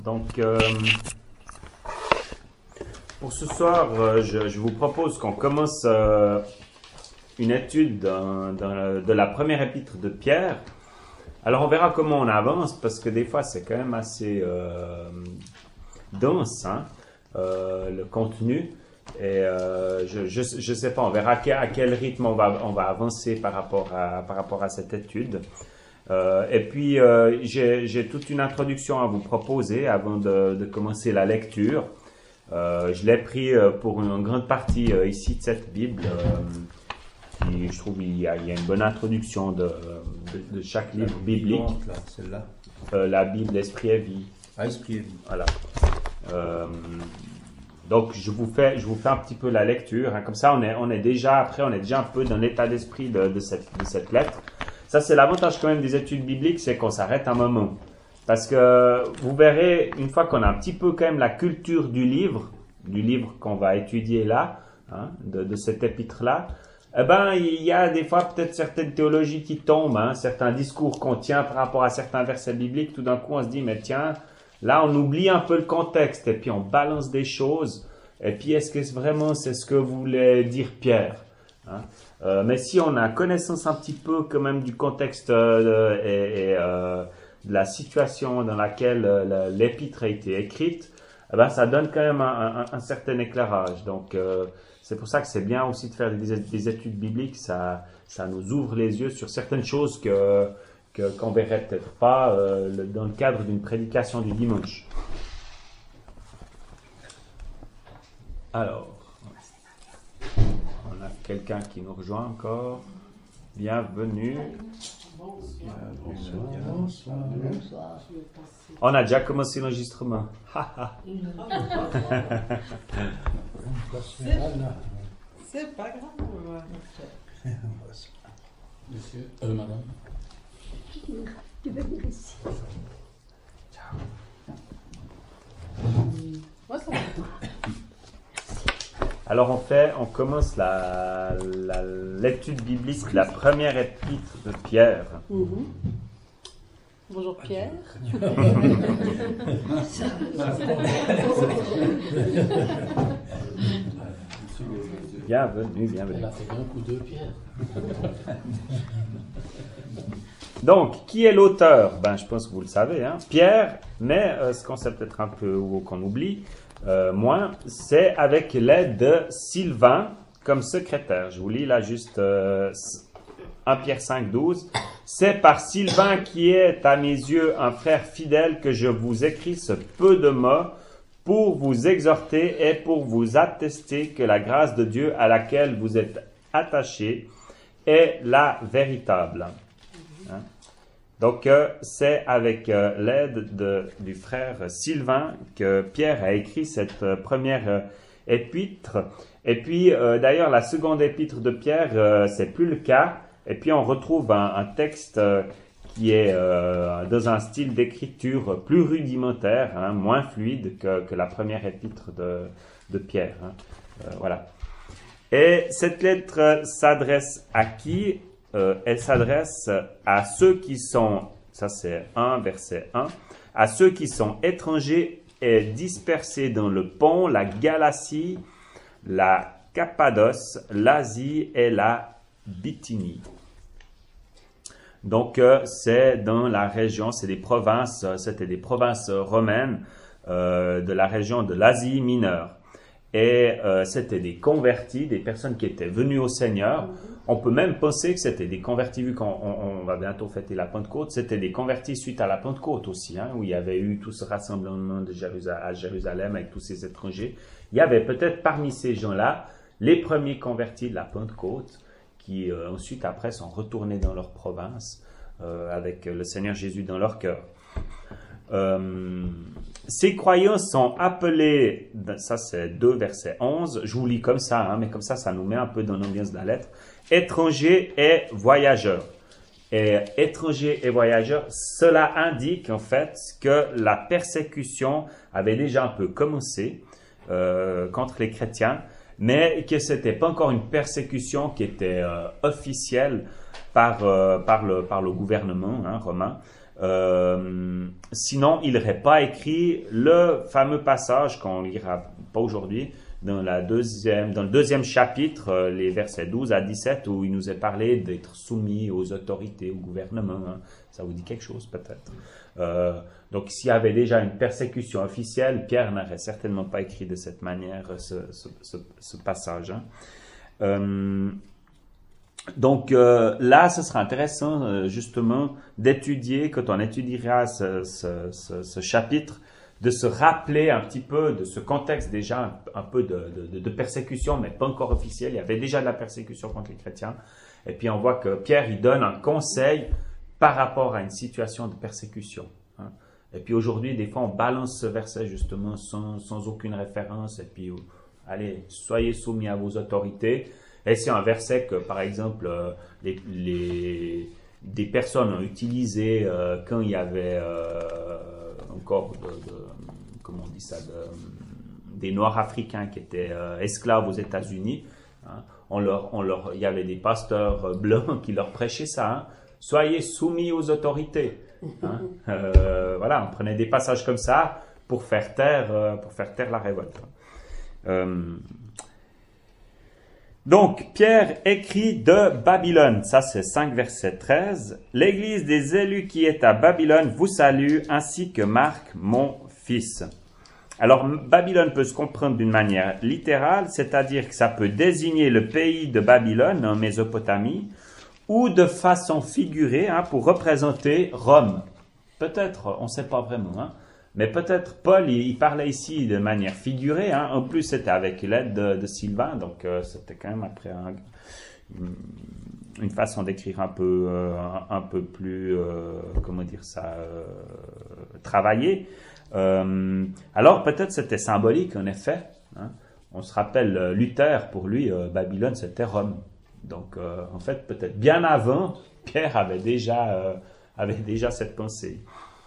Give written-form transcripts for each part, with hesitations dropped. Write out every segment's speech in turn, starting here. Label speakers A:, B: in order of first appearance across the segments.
A: Donc, pour ce soir, je vous propose qu'on commence une étude de la première épître de Pierre. Alors, on verra comment on avance, parce que des fois, c'est quand même assez dense, le contenu. Et je sais pas, on verra à quel rythme on va avancer par rapport à cette étude. Et puis, j'ai toute une introduction à vous proposer avant de commencer la lecture. Je l'ai pris pour une grande partie ici de cette Bible. Puis je trouve qu'il y a une bonne introduction de chaque livre biblique.
B: Celle-là.
A: La Bible, Esprit et Vie.
B: Ah, Esprit et Vie.
A: Voilà. Donc, je vous fais un petit peu la lecture. Comme ça, on est déjà un peu dans l'état d'esprit de cette lettre. Ça, c'est l'avantage quand même des études bibliques, c'est qu'on s'arrête un moment. Parce que vous verrez, une fois qu'on a un petit peu quand même la culture du livre qu'on va étudier là, de cet épître-là, eh ben, il y a des fois peut-être certaines théologies qui tombent, certains discours qu'on tient par rapport à certains versets bibliques. Tout d'un coup, on se dit, mais tiens, là, on oublie un peu le contexte et puis on balance des choses. Et puis, est-ce que vraiment c'est ce que voulait dire Pierre? Mais si on a connaissance un petit peu quand même du contexte et de la situation dans laquelle l'épître a été écrite, eh ben, ça donne quand même un certain éclairage. Donc, c'est pour ça que c'est bien aussi de faire des études bibliques. Ça nous ouvre les yeux sur certaines choses qu'on verrait peut-être pas dans le cadre d'une prédication du dimanche. Alors, on a quelqu'un qui nous rejoint encore. Bienvenue.
B: Bonsoir.
A: On a déjà commencé l'enregistrement.
C: C'est pas grave.
B: Monsieur, madame.
D: Tu veux venir ici.
C: Moi, ça va.
A: Alors on commence l'étude biblique de la première épître de Pierre.
C: Bonjour Pierre.
A: Bienvenue.
B: Elle a fait un coup de Pierre.
A: Donc, qui est l'auteur? Je pense que vous le savez, Pierre, mais ce qu'on sait peut-être un peu ou qu'on oublie moins, c'est avec l'aide de Sylvain comme secrétaire. Je vous lis là juste 1 Pierre 5, 12. C'est par Sylvain qui est à mes yeux un frère fidèle que je vous écris ce peu de mots pour vous exhorter et pour vous attester que la grâce de Dieu à laquelle vous êtes attachés est la véritable. Donc, c'est avec l'aide du frère Sylvain que Pierre a écrit cette première épître. Et puis, d'ailleurs, la seconde épître de Pierre, c'est plus le cas. Et puis, on retrouve un texte qui est dans un style d'écriture plus rudimentaire, moins fluide que la première épître de Pierre. Voilà. Et cette lettre s'adresse à qui? Elle s'adresse à ceux qui sont, ça c'est 1 verset 1, à ceux qui sont étrangers et dispersés dans le Pont, la Galatie, la Cappadoce, l'Asie et la Bithynie. Donc c'est dans la région, c'était des provinces romaines de la région de l'Asie mineure. Et c'était des convertis, des personnes qui étaient venues au Seigneur. On peut même penser que c'était des convertis, vu qu'on va bientôt fêter la Pentecôte, c'était des convertis suite à la Pentecôte aussi, où il y avait eu tout ce rassemblement à Jérusalem avec tous ces étrangers. Il y avait peut-être parmi ces gens-là les premiers convertis de la Pentecôte qui ensuite après sont retournés dans leur province avec le Seigneur Jésus dans leur cœur. Ces croyants sont appelés, ça c'est 2 verset 11, je vous lis comme ça, mais comme ça nous met un peu dans l'ambiance de la lettre, étrangers et voyageurs. Et étrangers et voyageurs, cela indique en fait que la persécution avait déjà un peu commencé contre les chrétiens, mais que c'était pas encore une persécution qui était officielle par le gouvernement romain. Sinon, il n'aurait pas écrit le fameux passage qu'on lira pas aujourd'hui dans le deuxième chapitre, les versets 12 à 17, où il nous est parlé d'être soumis aux autorités, au gouvernement. Hein. Ça vous dit quelque chose peut-être. Donc, s'il y avait déjà une persécution officielle, Pierre n'aurait certainement pas écrit de cette manière ce passage. Hein. Donc là, ce sera intéressant justement d'étudier, quand on étudiera ce chapitre, de se rappeler un petit peu de ce contexte déjà un peu de persécution, mais pas encore officielle. Il y avait déjà de la persécution contre les chrétiens. Et puis on voit que Pierre, il donne un conseil par rapport à une situation de persécution. Hein. Et puis aujourd'hui, des fois, on balance ce verset justement sans aucune référence. Et puis, allez, soyez soumis à vos autorités. Et c'est un verset que, par exemple, des personnes ont utilisé quand il y avait encore comment on dit ça, des Noirs africains qui étaient esclaves aux États-Unis. Hein. Il y avait des pasteurs blancs qui leur prêchaient ça. Hein. Soyez soumis aux autorités. Hein. Voilà, on prenait des passages comme ça pour faire taire la révolte. Donc, Pierre écrit de Babylone, ça c'est 5 verset 13. L'église des élus qui est à Babylone vous salue, ainsi que Marc, mon fils. Alors, Babylone peut se comprendre d'une manière littérale, c'est-à-dire que ça peut désigner le pays de Babylone, en Mésopotamie, ou de façon figurée, hein, pour représenter Rome. Peut-être, on ne sait pas vraiment, hein. Mais peut-être Paul, il parlait ici de manière figurée. Hein. En plus, c'était avec l'aide de Sylvain, donc c'était quand même après une façon d'écrire un peu plus, comment dire ça, travaillée. Alors peut-être c'était symbolique en effet. Hein. On se rappelle Luther, pour lui, Babylone c'était Rome. Donc en fait peut-être bien avant, Pierre avait déjà cette pensée.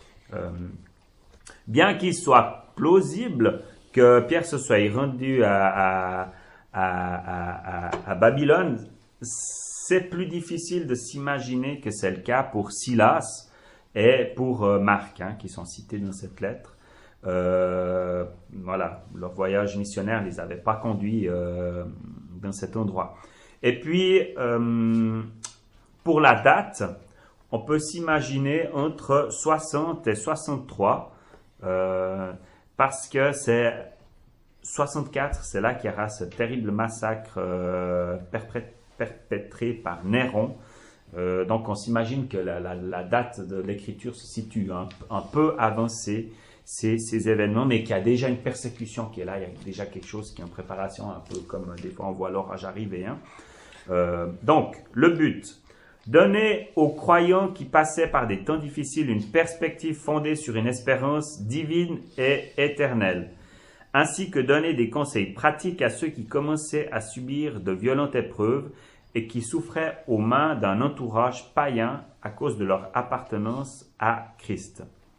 A: Bien qu'il soit plausible que Pierre se soit rendu à Babylone, c'est plus difficile de s'imaginer que c'est le cas pour Silas et pour Marc, hein, qui sont cités dans cette lettre. Voilà, leur voyage missionnaire ne les avait pas conduits dans cet endroit. Et puis, pour la date, on peut s'imaginer entre 60 et 63, parce que c'est 64, c'est là qu'il y aura ce terrible massacre perpétré par Néron. Donc on s'imagine que la date de l'écriture se situe un peu avant ces événements, mais qu'il y a déjà une persécution qui est là, il y a déjà quelque chose qui est en préparation, un peu comme des fois on voit l'orage arriver. Hein. Donc le but, donner aux croyants qui passaient par des temps difficiles une perspective fondée sur une espérance divine et éternelle, ainsi que donner des conseils pratiques à ceux qui commençaient à subir de violentes épreuves et qui souffraient aux mains d'un entourage païen à cause de leur appartenance à Christ.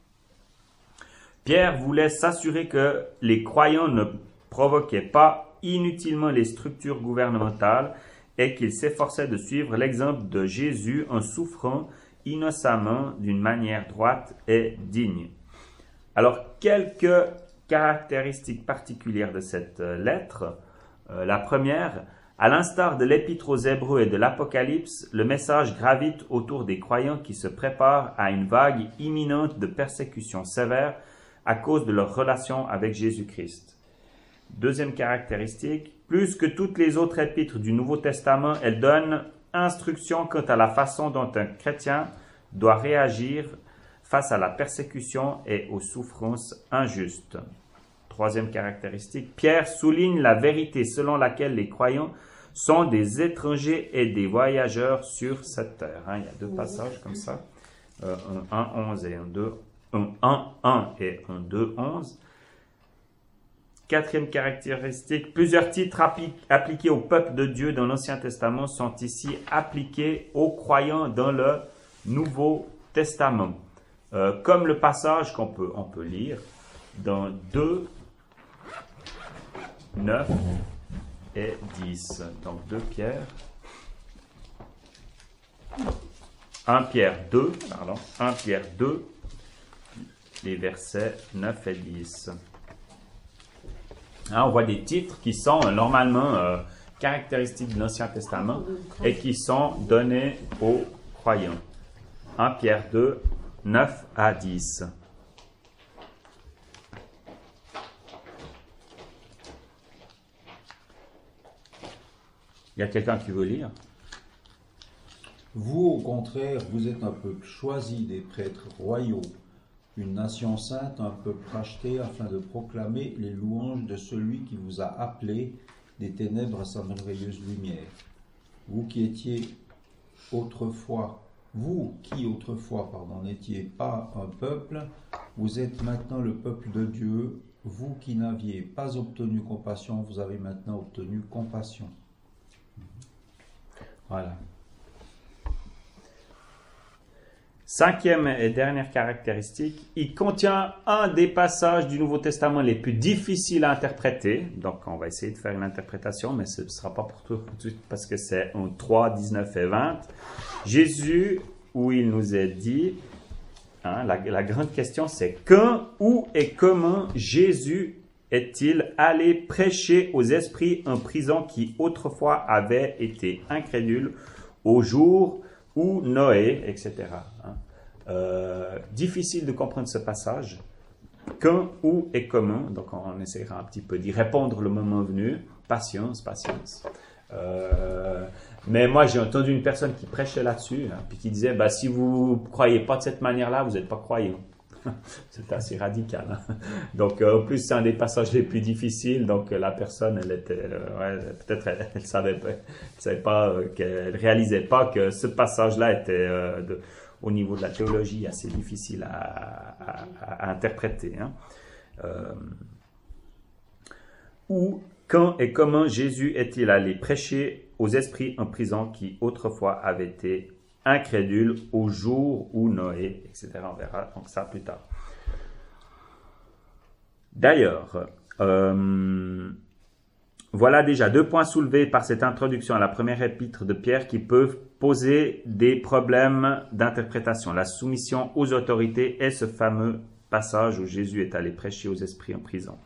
A: Pierre voulait s'assurer que les croyants ne provoquaient pas inutilement les structures gouvernementales et qu'il s'efforçait de suivre l'exemple de Jésus en souffrant innocemment d'une manière droite et digne. Alors, quelques caractéristiques particulières de cette lettre. La première, à l'instar de l'Épître aux Hébreux et de l'Apocalypse, le message gravite autour des croyants qui se préparent à une vague imminente de persécution sévère à cause de leur relation avec Jésus-Christ. Deuxième caractéristique, plus que toutes les autres épîtres du Nouveau Testament, elle donne instruction quant à la façon dont un chrétien doit réagir face à la persécution et aux souffrances injustes. Troisième caractéristique, Pierre souligne la vérité selon laquelle les croyants sont des étrangers et des voyageurs sur cette terre. Il y a deux passages comme ça, un 1.11 et un 1 et un 2.11. Quatrième caractéristique, plusieurs titres appliqués au peuple de Dieu dans l'Ancien Testament sont ici appliqués aux croyants dans le Nouveau Testament. Comme le passage qu'on peut lire dans 2, 9 et 10. Donc 2 Pierre. 1 Pierre 2, les versets 9 et 10. Hein, on voit des titres qui sont normalement caractéristiques de l'Ancien Testament et qui sont donnés aux croyants. 1 Pierre 2, 9 à 10. Il y a quelqu'un qui veut lire?
E: Vous, au contraire, vous êtes un peuple choisi, des prêtres royaux, une nation sainte, un peuple racheté, afin de proclamer les louanges de celui qui vous a appelé des ténèbres à sa merveilleuse lumière. Vous qui autrefois n'étiez pas un peuple, vous êtes maintenant le peuple de Dieu. Vous qui n'aviez pas obtenu compassion, vous avez maintenant obtenu compassion.
A: Voilà. Cinquième et dernière caractéristique, il contient un des passages du Nouveau Testament les plus difficiles à interpréter. Donc, on va essayer de faire une interprétation, mais ce ne sera pas pour tout de suite parce que c'est en 3, 19 et 20. Jésus, où il nous est dit, hein, la grande question c'est quand, où et comment Jésus est-il allé prêcher aux esprits en prison qui autrefois avaient été incrédules au jour où Noé, etc. Difficile de comprendre ce passage. Quand, où et comment. Donc on essaiera un petit peu d'y répondre le moment venu. Patience, patience. Mais moi j'ai entendu une personne qui prêchait là-dessus, hein, puis qui disait si vous ne croyez pas de cette manière-là, vous n'êtes pas croyant. C'est assez radical. Hein. Donc, en plus, c'est un des passages les plus difficiles. Donc, la personne, elle était, peut-être, elle savait pas, qu'elle réalisait pas que ce passage-là était, au niveau de la théologie, assez difficile à interpréter. Hein. Où, quand et comment Jésus est-il allé prêcher aux esprits en prison qui autrefois avaient été incrédule au jour où Noé, etc. On verra donc ça plus tard. D'ailleurs, voilà déjà 2 points soulevés par cette introduction à la première épître de Pierre qui peuvent poser des problèmes d'interprétation. La soumission aux autorités et ce fameux passage où Jésus est allé prêcher aux esprits en prison.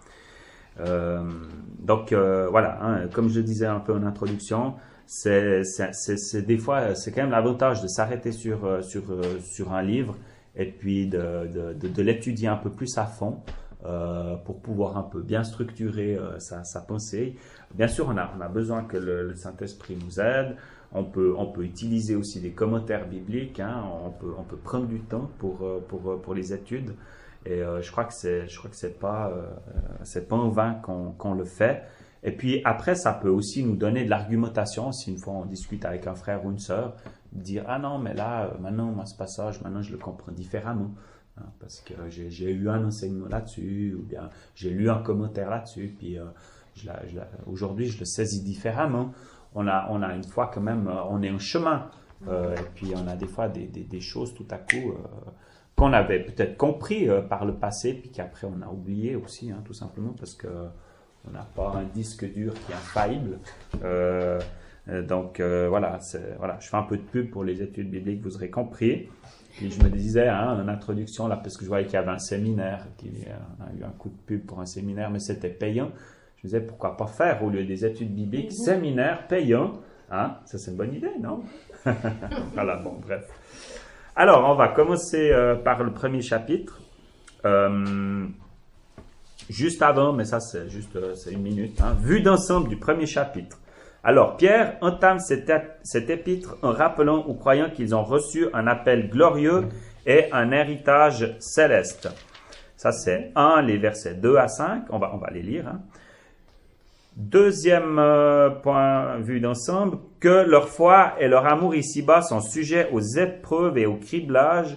A: Donc voilà, hein, comme je disais un peu en introduction, c'est des fois, c'est quand même l'avantage de s'arrêter sur un livre et puis de l'étudier un peu plus à fond pour pouvoir un peu bien structurer sa pensée. Bien sûr, on a besoin que le Saint-Esprit nous aide. On peut utiliser aussi des commentaires bibliques. Hein, on peut prendre du temps pour les études. Et je crois que c'est pas en vain qu'on le fait. Et puis après, ça peut aussi nous donner de l'argumentation, si une fois on discute avec un frère ou une sœur, dire « Ah non, mais là, maintenant, moi, ce passage, maintenant, je le comprends différemment. Hein, parce que j'ai eu un enseignement là-dessus, ou bien j'ai lu un commentaire là-dessus, puis aujourd'hui, je le saisis différemment. » On a une fois quand même, on est en chemin. Et puis on a des fois des choses tout à coup qu'on avait peut-être compris par le passé, puis qu'après on a oublié aussi, hein, tout simplement, parce que on n'a pas un disque dur qui est infaillible. Donc voilà, je fais un peu de pub pour les études bibliques, vous aurez compris. Puis je me disais, hein, en introduction, là, parce que je voyais qu'il y avait un séminaire, qu'il y a eu un coup de pub pour un séminaire, mais c'était payant. Je me disais, pourquoi pas faire, au lieu des études bibliques, séminaire payant. Hein? Ça, c'est une bonne idée, non? Voilà, bon, bref. Alors, on va commencer par le premier chapitre. Juste avant, mais ça c'est juste c'est une minute, hein, vue d'ensemble du premier chapitre. Alors Pierre entame cet épître en rappelant aux croyants qu'ils ont reçu un appel glorieux et un héritage céleste. Ça c'est les versets 2 à 5, on va les lire. Hein. Deuxième point vue d'ensemble, que leur foi et leur amour ici-bas sont sujets aux épreuves et au criblage.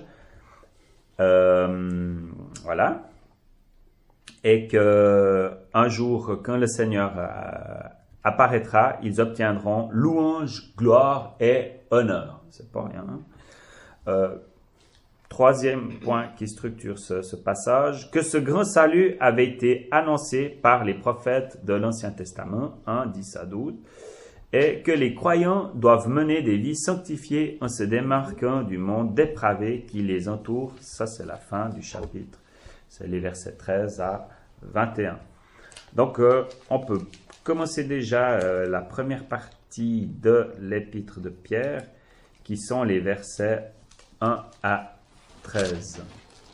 A: Voilà. Et qu'un jour, quand le Seigneur apparaîtra, ils obtiendront louange, gloire et honneur. C'est pas rien. Hein? Troisième point qui structure ce passage, que ce grand salut avait été annoncé par les prophètes de l'Ancien Testament, 10 à 12, et que les croyants doivent mener des vies sanctifiées en se démarquant du monde dépravé qui les entoure. Ça, c'est la fin du chapitre C'est les versets 13 à 21. Donc, on peut commencer déjà la première partie de l'épître de Pierre, qui sont les versets 1 à 13.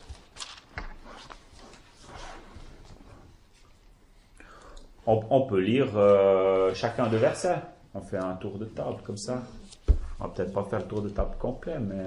A: On peut lire chacun deux versets. On fait un tour de table comme ça. On va peut-être pas faire le tour de table complet, mais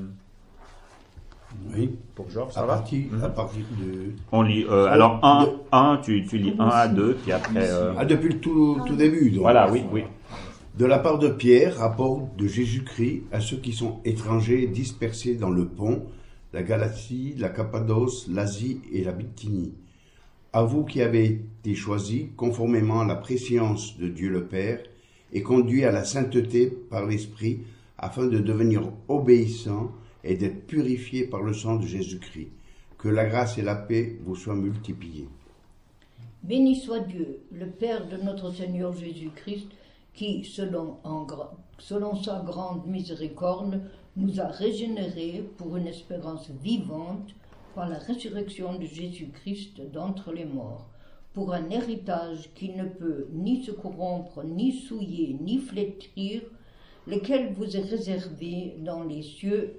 F: Oui.
A: pour Georges, ça
F: À
A: va?
F: partir de.
A: On lit. Alors, 1, tu lis 1 à 2, puis après.
F: Ah, depuis le tout début, donc.
A: Voilà, oui, oui.
F: De la part de Pierre, rapport de Jésus-Christ à ceux qui sont étrangers dispersés dans le Pont, la Galatie, la Cappadoce, l'Asie et la Bithynie. À vous qui avez été choisis conformément à la préscience de Dieu le Père et conduits à la sainteté par l'Esprit afin de devenir obéissants et d'être purifiés par le sang de Jésus-Christ. Que la grâce et la paix vous soient multipliées.
D: Béni soit Dieu, le Père de notre Seigneur Jésus-Christ, qui, selon sa grande miséricorde, nous a régénérés pour une espérance vivante par la résurrection de Jésus-Christ d'entre les morts, pour un héritage qui ne peut ni se corrompre, ni souiller, ni flétrir, lequel vous est réservé dans les cieux.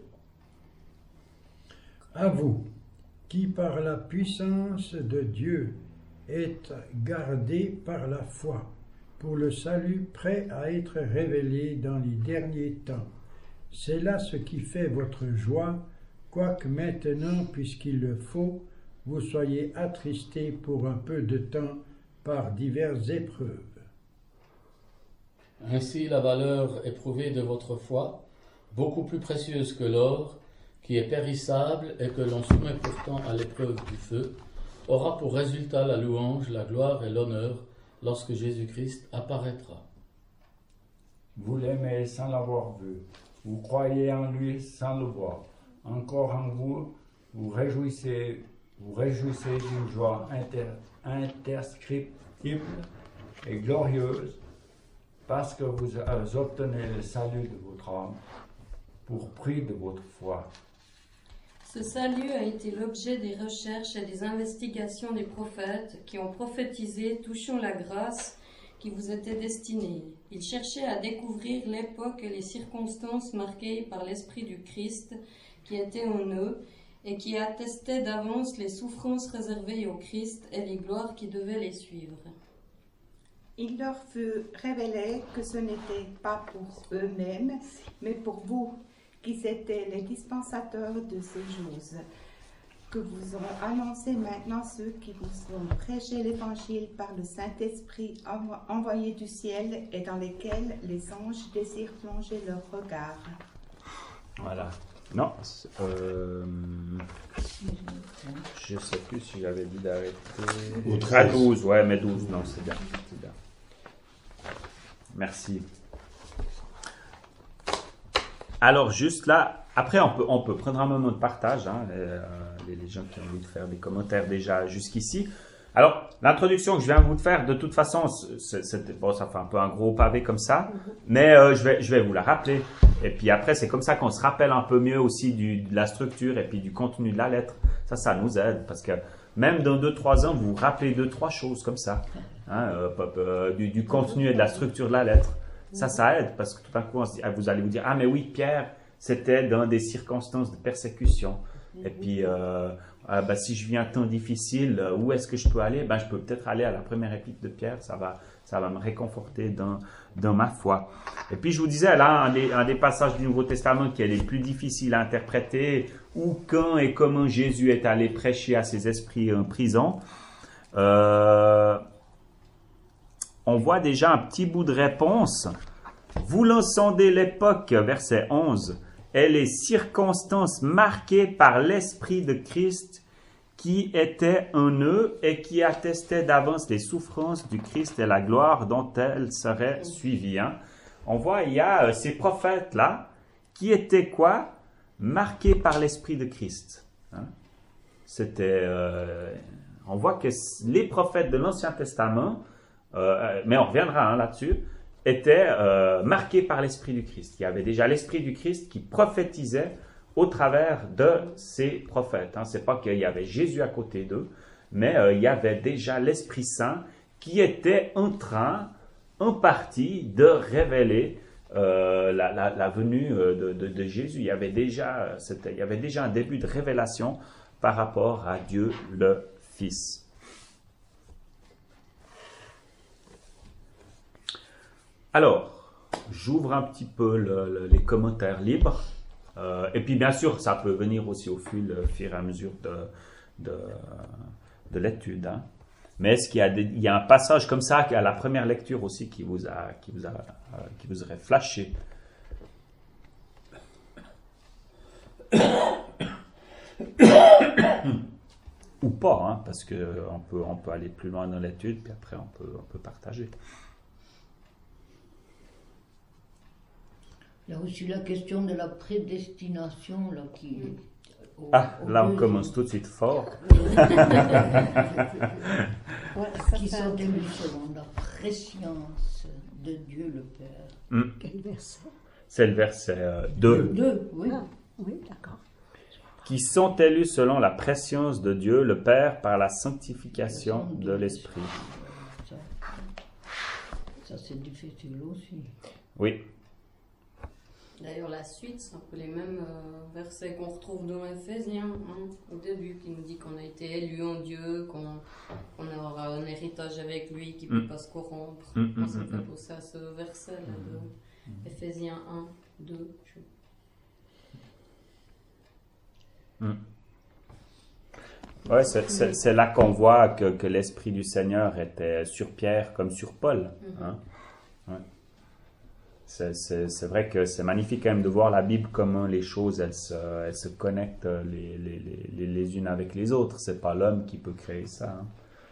G: À vous, qui par la puissance de Dieu êtes gardés par la foi, pour le salut prêt à être révélé dans les derniers temps. C'est là ce qui fait votre joie, quoique maintenant, puisqu'il le faut, vous soyez attristés pour un peu de temps par diverses épreuves.
B: Ainsi la valeur éprouvée de votre foi, beaucoup plus précieuse que l'or, qui est périssable et que l'on soumet pourtant à l'épreuve du feu, aura pour résultat la louange, la gloire et l'honneur lorsque Jésus-Christ apparaîtra.
H: Vous l'aimez sans l'avoir vu, vous croyez en lui sans le voir. Encore en vous, vous réjouissez d'une joie indescriptible et glorieuse, parce que vous obtenez le salut de votre âme pour prix de votre foi.
I: Ce salut a été l'objet des recherches et des investigations des prophètes qui ont prophétisé touchant la grâce qui vous était destinée. Ils cherchaient à découvrir l'époque et les circonstances marquées par l'Esprit du Christ qui était en eux et qui attestaient d'avance les souffrances réservées au Christ et les gloires qui devaient les suivre.
J: Il leur fut révélé que ce n'était pas pour eux-mêmes, mais pour vous, qui étaient les dispensateurs de ces choses, que vous ont annoncé maintenant ceux qui vous ont prêché l'Évangile par le Saint-Esprit envoyé du ciel et dans lesquels les anges désirent plonger leur regard.
A: Voilà. Non, je ne sais plus si j'avais dit d'arrêter.
F: Au 13.
A: À 12, ouais, mais 12, non, c'est bien. Merci. Alors, juste là, après, on peut prendre un moment de partage, hein, les gens qui ont envie de faire des commentaires déjà jusqu'ici. Alors, l'introduction que je viens de vous faire, de toute façon, bon, ça fait un peu un gros pavé comme ça, mais je vais vous la rappeler. Et puis après, c'est comme ça qu'on se rappelle un peu mieux aussi de la structure et puis du contenu de la lettre. Ça nous aide, parce que même dans 2-3 ans, vous vous rappelez 2-3 choses comme ça, hein, du contenu et de la structure de la lettre. Ça aide, parce que tout d'un coup, vous allez vous dire, ah mais oui, Pierre, c'était dans des circonstances de persécution. Et puis, si je vis un temps difficile, où est-ce que je peux aller? Je peux peut-être aller à la première épître de Pierre, ça va me réconforter dans ma foi. Et puis, je vous disais, là, un des passages du Nouveau Testament qui est les plus difficiles à interpréter, où, quand et comment Jésus est allé prêcher à ses esprits en prison, on voit déjà un petit bout de réponse. Voulant sonder l'époque, verset 11, et les circonstances marquées par l'Esprit de Christ qui était en eux et qui attestait d'avance les souffrances du Christ et la gloire dont elles seraient suivies. Hein. On voit, il y a ces prophètes-là qui étaient quoi? Marqués par l'Esprit de Christ. Hein. On voit que les prophètes de l'Ancien Testament, mais on reviendra là-dessus, étaient marqués par l'Esprit du Christ. Il y avait déjà l'Esprit du Christ qui prophétisait au travers de ces prophètes. Ce n'est pas qu'il y avait Jésus à côté d'eux, mais il y avait déjà l'Esprit Saint qui était en train, en partie, de révéler la venue de Jésus. Il y avait déjà un début de révélation par rapport à Dieu le Fils. Alors, j'ouvre un petit peu les commentaires libres. Et puis, bien sûr, ça peut venir aussi au fur et à mesure de l'étude. Hein. Mais est-ce qu'il y a un passage comme ça, à la première lecture aussi, qui vous aurait flashé? Ou pas, hein, parce qu'on peut aller plus loin dans l'étude, puis après on peut partager.
D: Il y a aussi la question de la prédestination là, qui...
A: Là on commence tout de suite fort.
D: Qui sont élus selon la préscience de Dieu le Père.
K: Quel verset?
A: C'est le verset 2.
D: 2, oui.
K: Oui, d'accord.
A: Qui sont élus selon la préscience de Dieu le Père par la sanctification de l'Esprit.
D: Ça c'est difficile aussi.
A: Oui.
I: D'ailleurs, la suite, c'est un peu les mêmes versets qu'on retrouve dans Éphésiens, hein, au début, qui nous dit qu'on a été élus en Dieu, qu'on aura un héritage avec lui qui ne peut pas se corrompre. On s'est fait penser à ce verset-là de Éphésiens 1, 2.
A: Ouais, c'est là qu'on voit que l'Esprit du Seigneur était sur Pierre comme sur Paul. Hein? Ouais. C'est vrai que c'est magnifique quand même de voir la Bible comment les choses elles se connectent les unes avec les autres. C'est pas l'homme qui peut créer ça. Hein.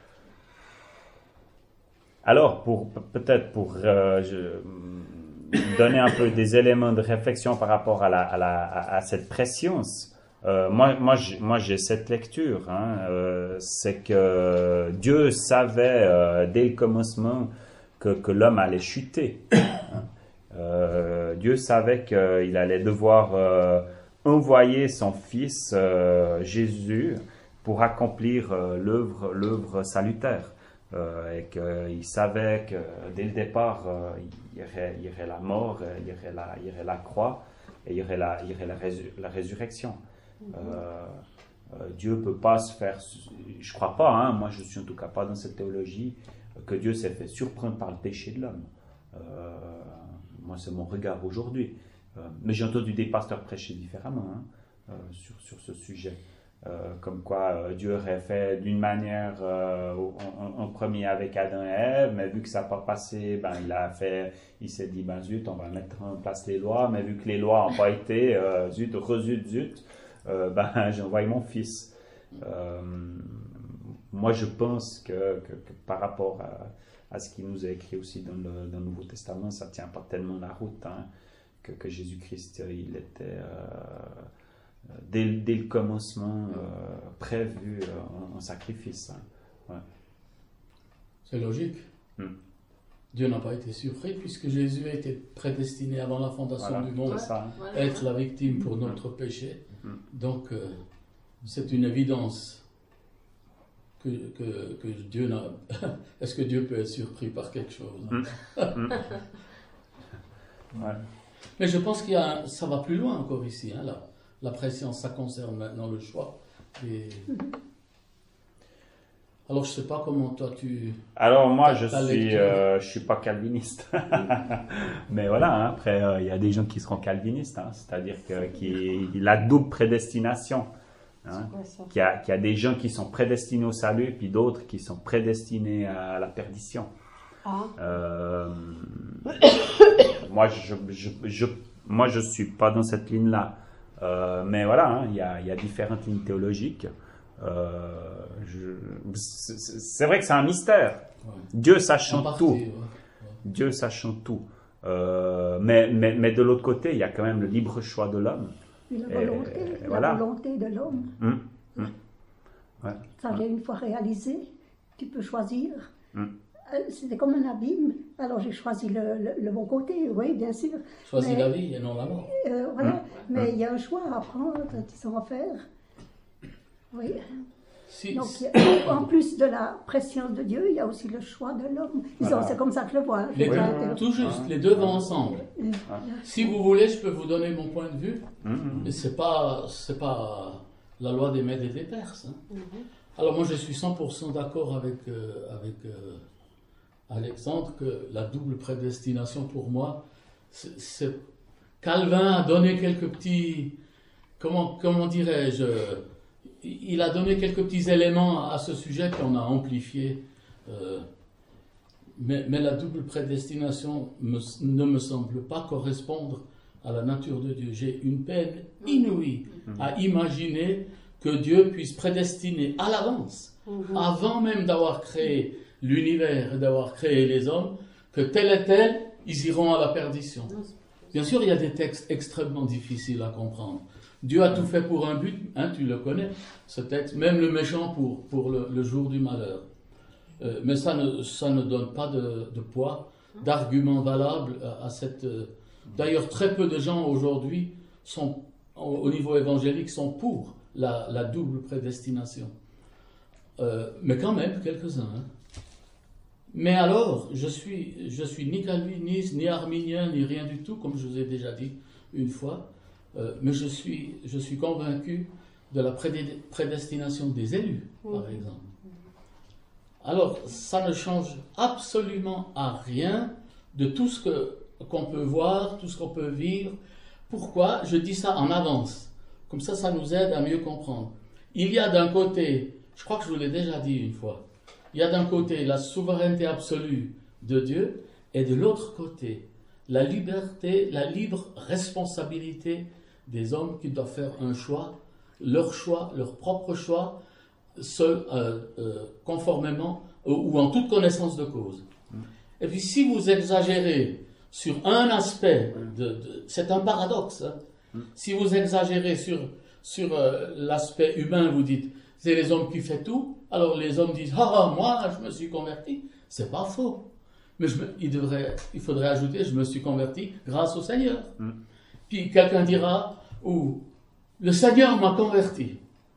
A: Alors peut-être pour donner un peu des éléments de réflexion par rapport à cette préscience. Moi j'ai cette lecture. Hein, c'est que Dieu savait dès le commencement que l'homme allait chuter. Hein. Dieu savait qu'il allait devoir envoyer son fils Jésus pour accomplir l'œuvre salutaire et qu'il savait que dès le départ il y aurait la mort, il y aurait la croix et il y aurait la résurrection. Dieu peut pas se faire, je crois pas, hein, moi je suis en tout cas pas dans cette théologie que Dieu s'est fait surprendre par le péché de l'homme. Moi, c'est mon regard aujourd'hui. Mais j'ai entendu des pasteurs prêcher différemment sur ce sujet. Comme quoi, Dieu aurait fait d'une manière en premier avec Adam et Ève, mais vu que ça n'a pas passé, il s'est dit, zut, on va mettre en place les lois, mais vu que les lois n'ont pas été, zut, j'envoie mon fils. Moi, je pense que par rapport à ce qui nous est écrit aussi dans le Nouveau Testament, ça ne tient pas tellement la route, hein, que Jésus-Christ, il était dès le commencement prévu en sacrifice. Hein. Ouais.
B: C'est logique. Dieu n'a pas été surpris puisque Jésus a été prédestiné avant la fondation du monde à être la victime pour notre péché. Donc, c'est une évidence. Que Dieu n'a... Est-ce que Dieu peut être surpris par quelque chose? Mais je pense ça va plus loin encore ici. Hein, la préscience, ça concerne maintenant le choix. Alors, je ne sais pas comment toi tu...
A: Alors, moi, je suis pas calviniste. Mais voilà, hein, après, il y a des gens qui seront calvinistes. Hein, c'est-à-dire qu'il a double prédestination. Hein, qu'il y a des gens qui sont prédestinés au salut et puis d'autres qui sont prédestinés à la perdition. Moi je suis pas dans cette ligne là, mais voilà, hein, il y a différentes lignes théologiques. C'est vrai que c'est un mystère. Dieu sachant tout. Dieu sachant tout. Mais de l'autre côté, il y a quand même le libre choix de l'homme.
K: La volonté de l'homme.
A: Ouais.
K: Ça, j'ai une fois réalisé. Tu peux choisir c'était comme un abîme. Alors j'ai choisi le bon côté, oui, bien sûr.
B: Choisis la vie et non la mort.
K: Voilà, mais il y a un choix à prendre, disons, à faire. Oui. Donc, en plus de la préscience de Dieu, il y a aussi le choix de l'homme. Disons, c'est comme ça que je le vois.
B: Tout juste, les deux vont ensemble. Si vous voulez, je peux vous donner mon point de vue. Mais c'est pas la loi des Mèdes et des Perses. Hein. Alors moi, je suis 100% d'accord avec Alexandre que la double prédestination, pour moi, Calvin a donné quelques petits... Comment dirais-je, il a donné quelques petits éléments à ce sujet qu'on a amplifié. Mais la double prédestination ne me semble pas correspondre à la nature de Dieu. J'ai une peine inouïe à imaginer que Dieu puisse prédestiner à l'avance, avant même d'avoir créé l'univers et d'avoir créé les hommes, que tel et tel, ils iront à la perdition. Bien sûr, il y a des textes extrêmement difficiles à comprendre. Dieu a tout fait pour un but, hein, tu le connais, ce texte, même le méchant pour le jour du malheur. Mais ça ne donne pas de poids, d'argument valable à cette... D'ailleurs, très peu de gens aujourd'hui, au niveau évangélique, sont pour la double prédestination. Mais quand même, quelques-uns. Hein. Mais alors, je suis ni calviniste, ni arminien, ni rien du tout, comme je vous ai déjà dit une fois. Mais je suis convaincu de la prédestination des élus, par exemple. Alors, ça ne change absolument à rien de tout ce qu'on peut voir, tout ce qu'on peut vivre. Pourquoi? Je dis ça en avance. Comme ça nous aide à mieux comprendre. Il y a d'un côté, je crois que je vous l'ai déjà dit une fois, il y a d'un côté la souveraineté absolue de Dieu, et de l'autre côté, la liberté, la libre responsabilité des hommes qui doivent faire un choix, leur propre choix, conformément ou en toute connaissance de cause. Et puis si vous exagérez sur un aspect, c'est un paradoxe, hein. Si vous exagérez sur l'aspect humain, vous dites c'est les hommes qui font tout, alors les hommes disent moi je me suis converti, c'est pas faux. Mais il faudrait ajouter je me suis converti grâce au Seigneur. Puis quelqu'un dira le Seigneur m'a converti.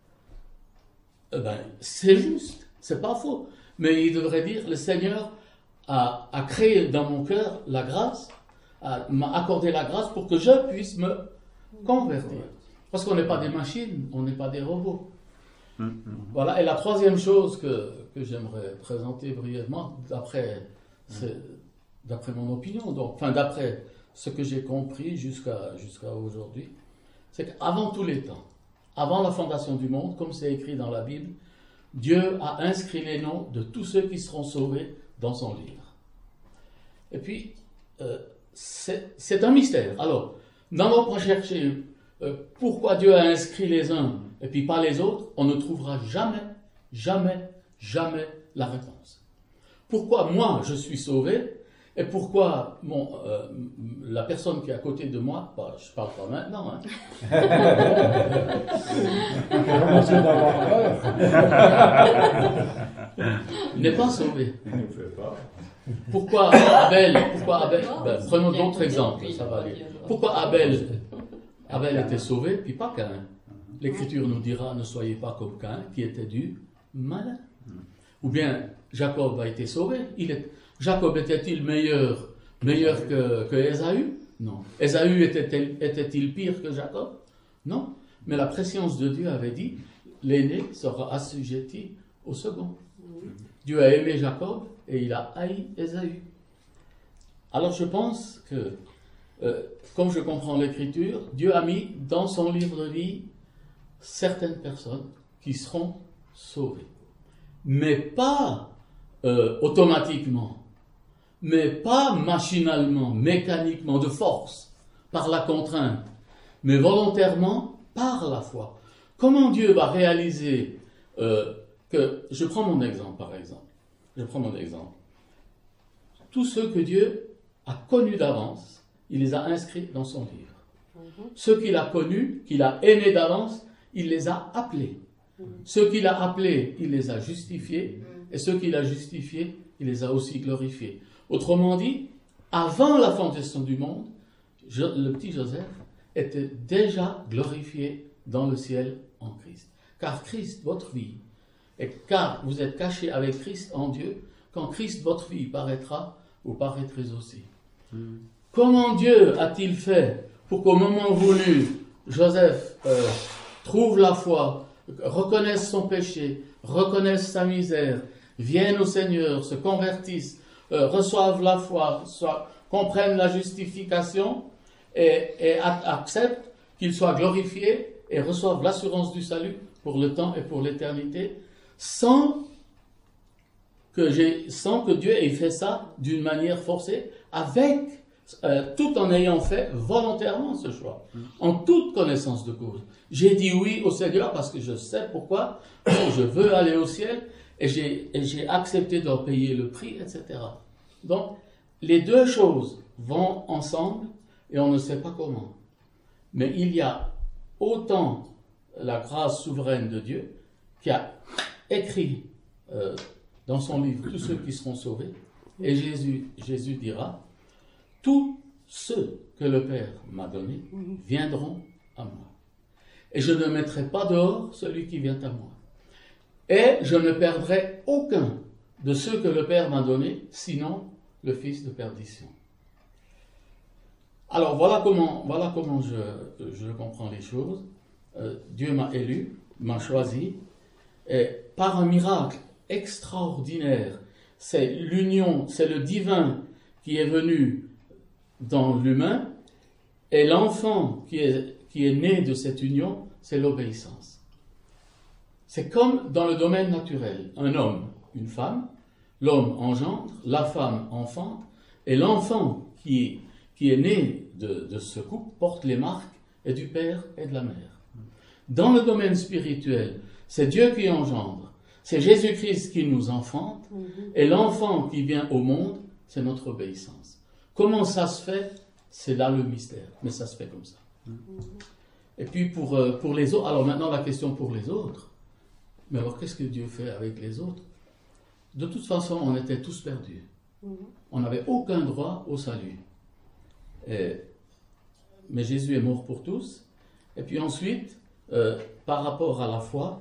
B: C'est juste, c'est pas faux. Mais il devrait dire le Seigneur a créé dans mon cœur la grâce, m'a accordé la grâce pour que je puisse me convertir. Parce qu'on n'est pas des machines, on n'est pas des robots. Voilà, et la troisième chose que j'aimerais présenter brièvement, d'après mon opinion, d'après ce que j'ai compris jusqu'à aujourd'hui, c'est qu'avant tous les temps, avant la fondation du monde, comme c'est écrit dans la Bible, Dieu a inscrit les noms de tous ceux qui seront sauvés dans son livre. Et puis, c'est un mystère. Alors, n'allons pas chercher pourquoi Dieu a inscrit les uns et puis pas les autres, on ne trouvera jamais la réponse. Pourquoi moi je suis sauvé et pourquoi la personne qui est à côté de moi, je parle pas maintenant, hein. N'est pas sauvé. Pourquoi Abel, prenons d'autres exemples, ça va aller. Pourquoi Abel était sauvé, puis pas Caïn? L'Écriture nous dira, ne soyez pas comme Caïn, qui était du malin. Ou bien, Jacob a été sauvé. Jacob était-il meilleur que Ésaü? Non. Ésaü était-il pire que Jacob? Non. Mais la préscience de Dieu avait dit, l'aîné sera assujetti au second. Dieu a aimé Jacob et il a haï Ésaü. Alors je pense que, comme je comprends l'Écriture, Dieu a mis dans son livre de vie certaines personnes qui seront sauvées. Mais pas automatiquement, mais pas machinalement, mécaniquement, de force, par la contrainte, mais volontairement par la foi. Comment Dieu va réaliser que... Je prends mon exemple, par exemple. Tous ceux que Dieu a connus d'avance, il les a inscrits dans son livre. Ceux qu'il a connus, qu'il a aimés d'avance, il les a appelés. Ceux qu'il a appelés, il les a justifiés. et ceux qu'il a justifiés, il les a aussi glorifiés. Autrement dit, avant la fondation du monde, le petit Joseph était déjà glorifié dans le ciel en Christ. Car Christ, votre vie, et car vous êtes cachés avec Christ en Dieu, quand Christ, votre vie, paraîtra, vous paraîtrez aussi. Comment Dieu a-t-il fait pour qu'au moment voulu, Joseph trouve la foi, reconnaisse son péché, reconnaisse sa misère, vienne au Seigneur, se convertisse, reçoive la foi, comprenne la justification et accepte qu'il soit glorifié et reçoive l'assurance du salut pour le temps et pour l'éternité, sans que Dieu ait fait ça d'une manière forcée, tout en ayant fait volontairement ce choix, en toute connaissance de cause. J'ai dit oui au Seigneur parce que je sais pourquoi, parce que je veux aller au ciel, et j'ai accepté d'en payer le prix, etc. Donc, les deux choses vont ensemble, et on ne sait pas comment. Mais il y a autant la grâce souveraine de Dieu, qui a écrit dans son livre tous ceux qui seront sauvés, et Jésus dira, tous ceux que le Père m'a donnés viendront à moi. Et je ne mettrai pas dehors celui qui vient à moi. Et je ne perdrai aucun de ceux que le Père m'a donnés, sinon le fils de perdition. Alors voilà comment je comprends les choses. Dieu m'a élu, m'a choisi, et par un miracle extraordinaire, c'est l'union, c'est le divin qui est venu dans l'humain, et l'enfant qui est né de cette union, c'est l'obéissance. C'est comme dans le domaine naturel, un homme, une femme, l'homme engendre, la femme enfante, et l'enfant qui est né de ce couple porte les marques et du père et de la mère. Dans le domaine spirituel, c'est Dieu qui engendre, c'est Jésus-Christ qui nous enfante, et l'enfant qui vient au monde, c'est notre obéissance. Comment ça se fait? C'est là le mystère, mais ça se fait comme ça. Et puis pour les autres, alors maintenant la question pour les autres, mais alors qu'est-ce que Dieu fait avec les autres? De toute façon, on était tous perdus. On n'avait aucun droit au salut. Mais Jésus est mort pour tous. Et puis ensuite, par rapport à la foi,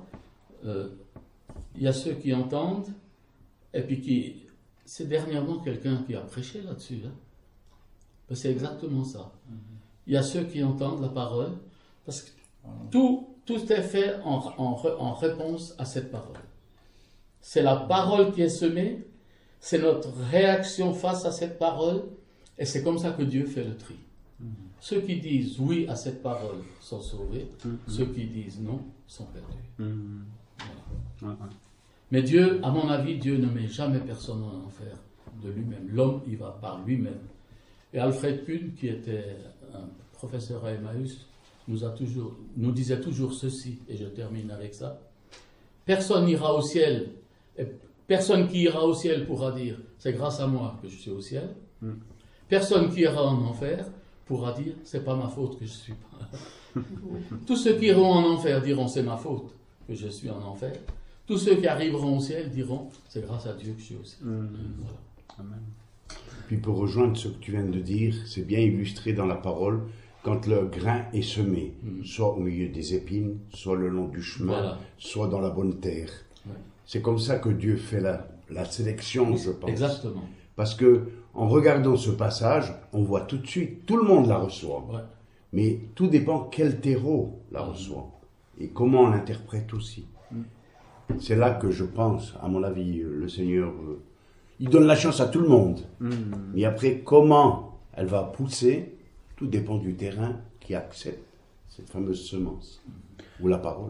B: il y a ceux qui entendent, et puis c'est dernièrement quelqu'un qui a prêché là-dessus. C'est exactement ça. Il y a ceux qui entendent la parole, parce que tout est fait en réponse à cette parole. C'est la parole qui est semée, c'est notre réaction face à cette parole, et c'est comme ça que Dieu fait le tri. Ceux qui disent oui à cette parole sont sauvés, ceux qui disent non sont perdus. Voilà. Mais Dieu, à mon avis, Dieu ne met jamais personne en enfer de lui-même. L'homme, il va par lui-même. Et Alfred Kuhn, qui était un professeur à Emmaüs, nous disait toujours ceci, et je termine avec ça. Personne n'ira au ciel, et personne qui ira au ciel pourra dire « c'est grâce à moi que je suis au ciel ». Personne qui ira en enfer pourra dire « c'est pas ma faute que je suis pas ». Tous ceux qui iront en enfer diront « c'est ma faute que je suis en enfer ». Tous ceux qui arriveront au ciel diront « c'est grâce à Dieu que je suis au ciel ». Voilà.
F: Amen. Puis pour rejoindre ce que tu viens de dire, c'est bien illustré dans la parole, quand le grain est semé, soit au milieu des épines, soit le long du chemin, soit dans la bonne terre. C'est comme ça que Dieu fait la sélection, je pense.
B: Exactement.
F: Parce que en regardant ce passage, on voit tout de suite, tout le monde la reçoit. Mais tout dépend quel terreau la reçoit et comment on l'interprète aussi. C'est là que je pense, à mon avis, le Seigneur, il donne la chance à tout le monde. Mais après, comment elle va pousser, tout dépend du terrain qui accepte cette fameuse semence ou la parole.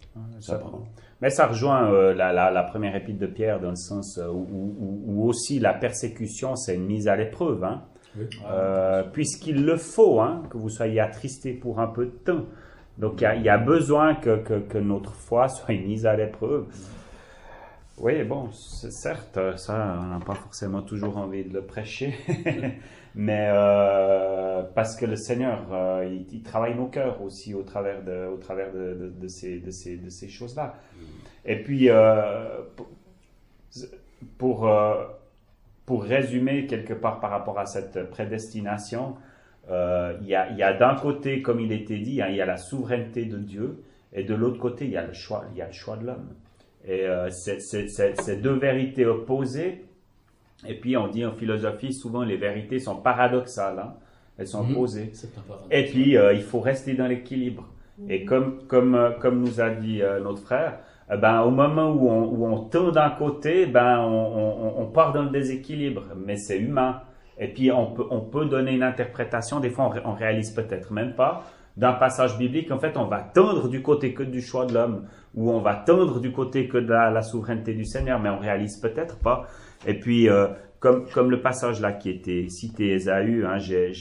A: Mais ça rejoint la première épître de Pierre dans le sens où aussi la persécution, c'est une mise à l'épreuve. Puisqu'il le faut, que vous soyez attristés pour un peu de temps. Donc il y a besoin que notre foi soit mise à l'épreuve. Oui, bon, certes, ça, on n'a pas forcément toujours envie de le prêcher, mais parce que le Seigneur, il travaille nos cœurs aussi au travers de ces choses-là. Et puis, pour résumer quelque part par rapport à cette prédestination, il y a d'un côté, comme il était dit, il y a la souveraineté de Dieu, et de l'autre côté, il y a le choix de l'homme. Et c'est deux vérités opposées. Et puis on dit en philosophie, souvent les vérités sont paradoxales, hein. Elles sont opposées. Et puis il faut rester dans l'équilibre. Et comme nous a dit notre frère, au moment où on tourne d'un côté, on part dans le déséquilibre, mais c'est humain. Et puis on peut donner une interprétation, des fois on réalise peut-être même pas, d'un passage biblique. En fait, on va tendre du côté que du choix de l'homme, ou on va tendre du côté que de la souveraineté du Seigneur, mais on réalise peut-être pas. Et puis, comme le passage là qui était cité, Ésaü, hein, j'ai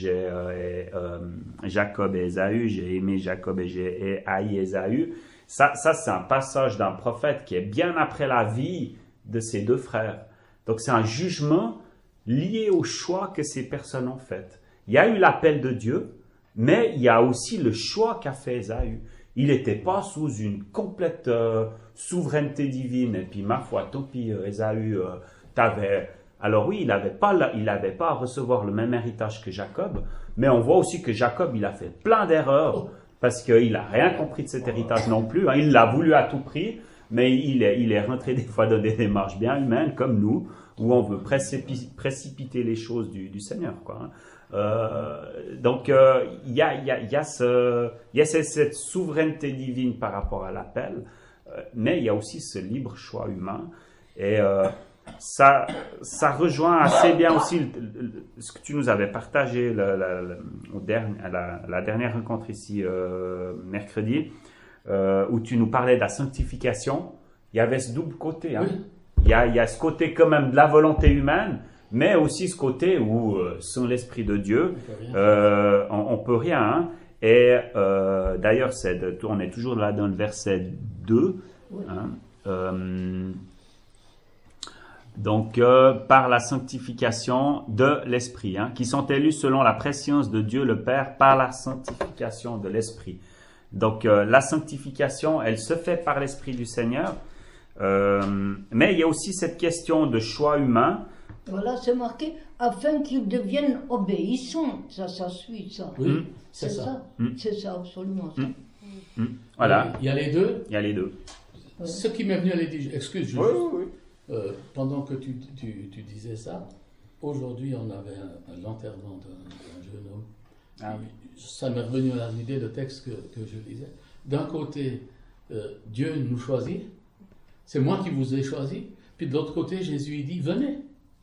A: Jacob et Ésaü, j'ai aimé Jacob et j'ai haï Ésaü. Ça c'est un passage d'un prophète qui est bien après la vie de ses deux frères. Donc c'est un jugement lié au choix que ces personnes ont fait. Il y a eu l'appel de Dieu, mais il y a aussi le choix qu'a fait Ésaü. Il n'était pas sous une complète souveraineté divine. Et puis, ma foi, tant pis, Ésaü, alors oui, il n'avait pas à recevoir le même héritage que Jacob, mais on voit aussi que Jacob, il a fait plein d'erreurs, parce qu'il n'a rien compris de cet héritage non plus. Hein. Il l'a voulu à tout prix, mais il est rentré des fois dans des démarches bien humaines, comme nous, où on veut précipiter les choses du Seigneur, quoi, hein. Donc il y a cette souveraineté divine par rapport à l'appel, mais il y a aussi ce libre choix humain, et ça rejoint assez bien aussi ce que tu nous avais partagé à la dernière rencontre ici mercredi, où tu nous parlais de la sanctification. Il y avait ce double côté, hein. Oui. Il y a ce côté quand même de la volonté humaine, mais aussi ce côté où, sans l'Esprit de Dieu, on peut rien. Hein. Et d'ailleurs, on est toujours là dans le verset 2. Oui. Hein, donc, par la sanctification de l'Esprit, hein, qui sont élus selon la prescience de Dieu le Père, par la sanctification de l'Esprit. Donc, la sanctification, elle se fait par l'Esprit du Seigneur, mais il y a aussi cette question de choix humain.
D: Voilà, c'est marqué, afin qu'ils deviennent obéissants. Ça suit, ça.
B: Oui, c'est ça.
D: C'est ça, absolument ça.
A: Voilà.
B: Il y a les deux.
A: Il y a les deux.
B: Ce qui m'est venu à l'idée, excuse,
A: oui.
B: Pendant que tu disais ça, aujourd'hui on avait l'enterrement d'un jeune homme. Ah, oui. Ça m'est revenu à l'idée, le texte que je lisais. D'un côté, Dieu nous choisit, c'est moi qui vous ai choisi, puis de l'autre côté, Jésus dit, venez.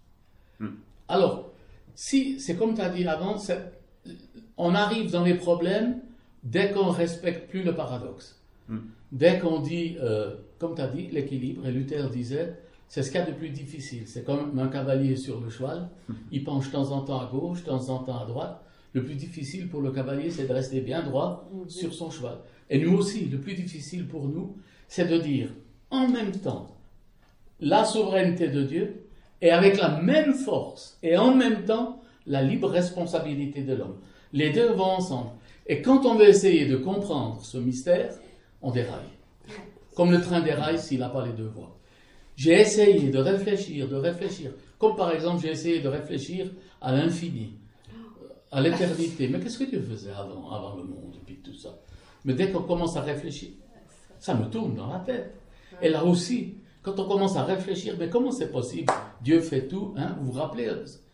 B: Alors, si c'est comme tu as dit avant, on arrive dans les problèmes dès qu'on ne respecte plus le paradoxe. Dès qu'on dit, comme tu as dit, l'équilibre, et Luther disait, c'est ce qu'il y a de plus difficile. C'est comme un cavalier sur le cheval, il penche de temps en temps à gauche, de temps en temps à droite. Le plus difficile pour le cavalier, c'est de rester bien droit sur son cheval. Et nous aussi, le plus difficile pour nous, c'est de dire, en même temps, la souveraineté de Dieu, et avec la même force, et en même temps, la libre responsabilité de l'homme. Les deux vont ensemble. Et quand on veut essayer de comprendre ce mystère, on déraille. Comme le train déraille s'il n'a pas les deux voies. J'ai essayé de réfléchir. Comme par exemple, j'ai essayé de réfléchir à l'infini, à l'éternité. Mais qu'est-ce que Dieu faisait avant le monde et puis tout ça? Mais dès qu'on commence à réfléchir, ça me tourne dans la tête. Et là aussi, quand on commence à réfléchir, mais comment c'est possible? Dieu fait tout, hein? Vous vous rappelez?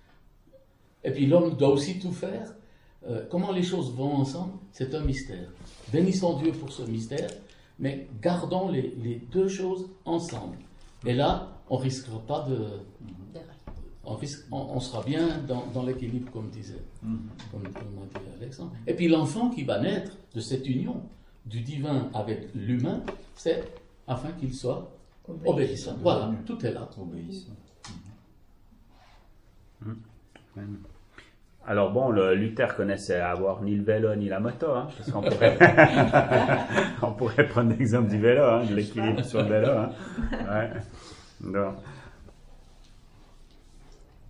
B: Et puis l'homme doit aussi tout faire. Comment les choses vont ensemble? C'est un mystère. Bénissons Dieu pour ce mystère, mais gardons les deux choses ensemble. Et là, on ne risquera pas de... On sera bien dans l'équilibre, comme disait, comme a dit Alexandre. Et puis l'enfant qui va naître de cette union du divin avec l'humain, c'est afin qu'il soit obéissant. Voilà, tout est là.
E: Obéissant.
A: Alors bon, Luther connaissait avoir ni le vélo ni la moto, hein, parce qu'on pourrait, on pourrait prendre l'exemple du vélo, hein, de l'équilibre sur le vélo. Hein. Ouais. Donc.